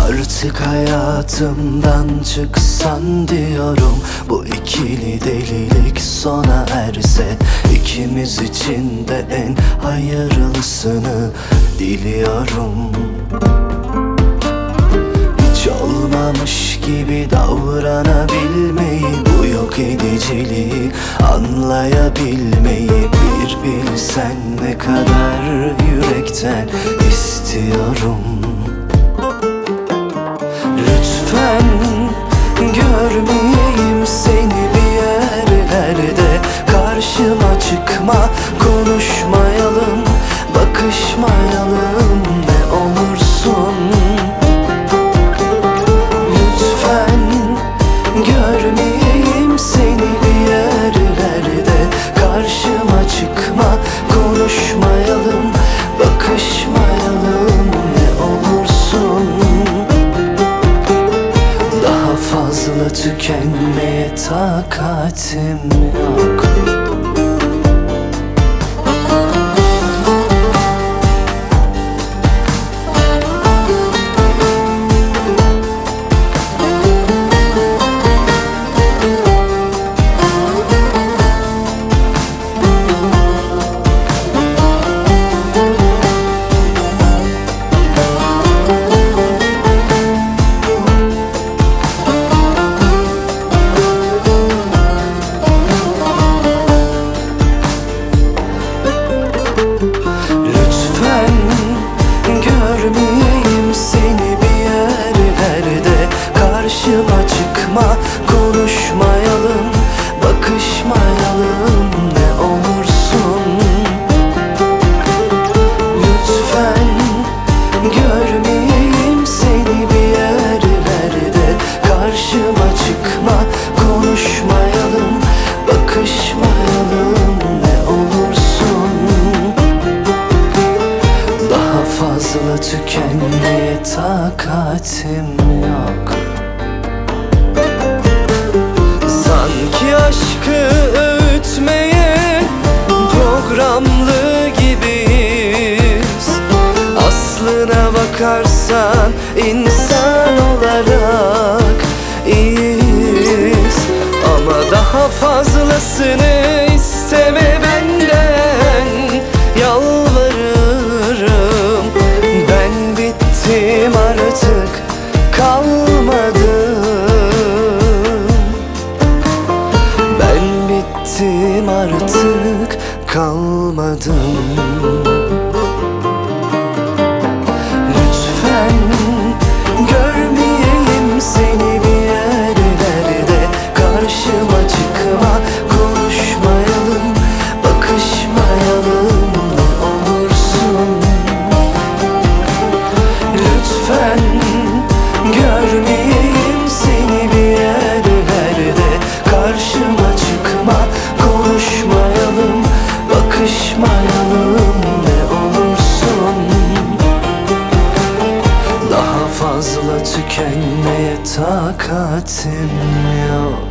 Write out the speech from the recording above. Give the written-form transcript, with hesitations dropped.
Artık hayatımdan çıksan diyorum. Bu ikili delilik sona erse, ikimiz için de en hayırlısını diliyorum. Hiç olmamış gibi davranabilmeyi, bu yok ediciliği anlayabilmeyi bir bilsen ne kadar yürekten istiyorum. Lütfen görmeyeyim seni bir yerlerde, karşıma çıkma, konuşmayalım, bakışmayalım ne olursun. Lütfen görmeyeyim seni bir yerlerde, karşıma çıkma, konuşmayalım, bakışmayalım ne olursun. Daha fazla tükenmeye takatim yok. Görmeyeyim seni bir yerlerde, karşıma çıkma, konuşmayalım, bakışmayalım ne olursun. Lütfen görmeyeyim seni bir yerlerde, karşıma çıkma, konuşmayalım, bakışmayalım ne olursun. Daha fazla tükenmeye takatim yok. Sanki aşkı öğütmeye programlı gibiyiz. Aslına bakarsan insan olarak iyiyiz. Ama daha fazlasını isteme benden, yalvarırım. Ben bittim artık, kalmadım. Ben bittim artık, kalmadım. Lütfen görmeyeyim seni bir yerlerde, karşıma çıkma, konuşmayalım, bakışmayalım ne olursun. Lütfen görmeyeyim seni bir yerlerde, karşıma çıkma, konuşmayalım, bakışmayalım ne olursun. Daha fazla tükenmeye takatim yok.